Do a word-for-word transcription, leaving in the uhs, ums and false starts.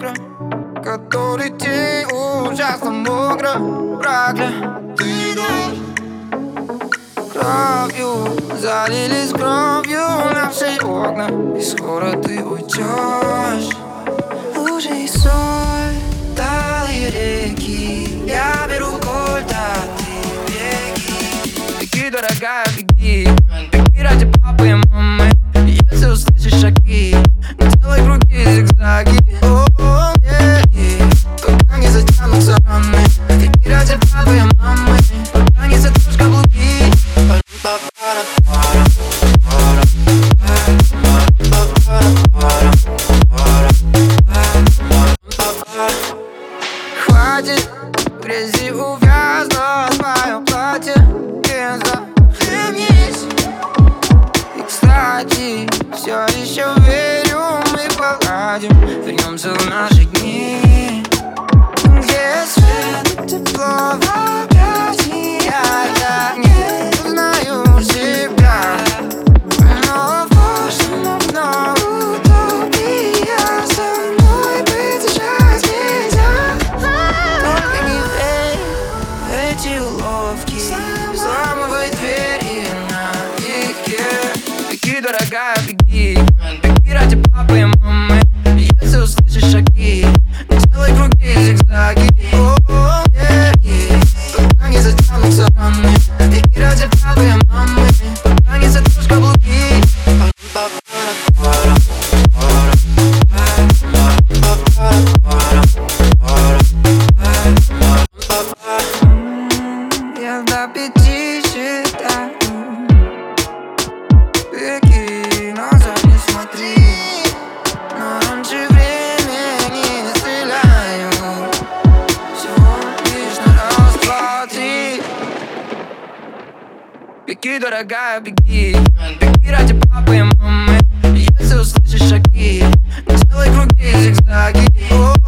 мокро, который день ужасно мокро, проклятый дождь. Кровью залились кровью наши окна, и скоро ты уйдешь. Лужи и соль, талые реки, я беру кольт, а ты беги. Беги, дорогая, беги, беги ради папы и мамы. Если услышишь шаги, не делай круги, зигзаги. О, беги, пока не затянутся раны. Беги ради папы и мамы, пока не затрешь каблуки. Хватит в грязи увязнуть мое платье, не захлебнись. И, кстати, все еще верю, мы поладим, вернемся в наши дни, где свет, тепло в объятиях. Я не узнаю себя, но важно давно утопия. Со мной быть сейчас нельзя. Только не верь в эти уловки, взламывай двери налегке. Беги, дорогая, беги, беги ради папы и мамы. Если услышишь шаги, не делай круги, зигзаги. О, беги, пока не затянутся раны. Беги ради папы и мамы, пока не затрешь каблуки. Я до пяти считаю. Беги, назад не смотри, но раньше времени стреляю. Всего лишь на раз, два, три. Беги, дорогая, беги, беги ради папы и мамы. Если услышишь шаги, не делай круги, зигзаги.